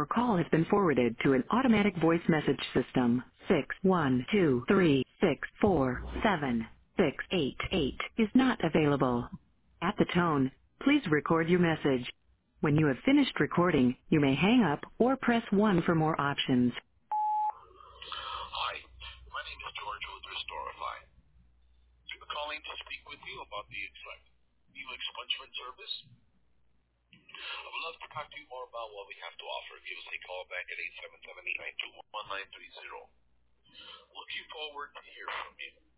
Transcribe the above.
Your call has been forwarded to an automatic voice message system. 61236476688 is not available. At the tone, please record your message. When you have finished recording, you may hang up or press 1 for more options. Hi, my name is George with Restorify. I'm calling to speak with you about the new expungement service. I would love to talk to you more about what we have to offer. Give us a call back at 877-892-1930. Looking forward to hear from you.